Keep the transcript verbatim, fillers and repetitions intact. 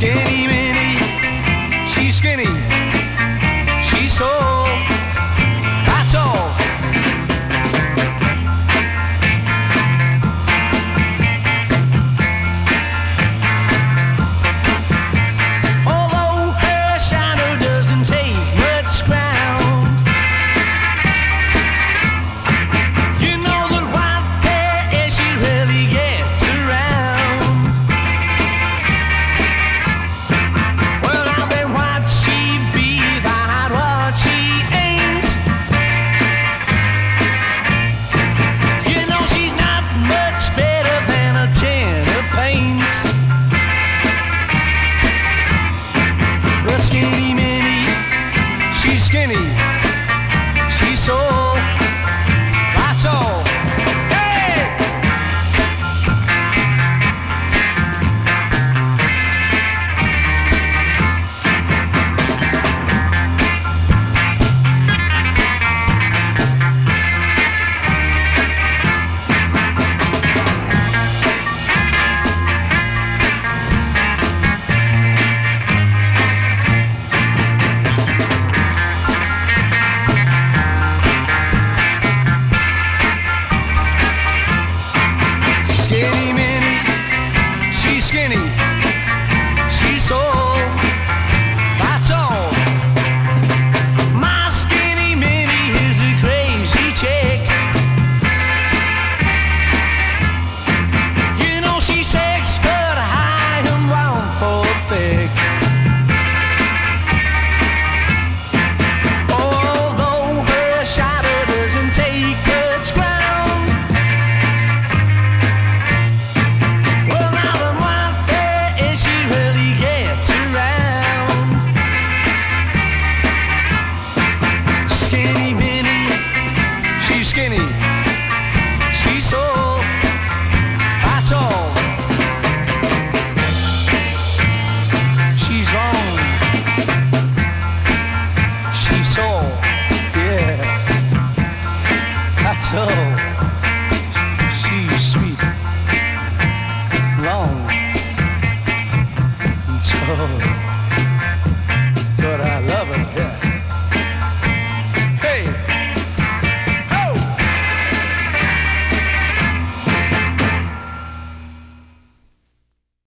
Skinny mini, she's skinny, she's so, that's all. Although her shadow doesn't take much ground, you know that white hair is she really gets around. Well, I've been what she be, that what she ain't. You know she's not much better than a tin of paint. But skinny mini, she's skinny, she's so, that's all. Hey! Skinny mini, she's skinny,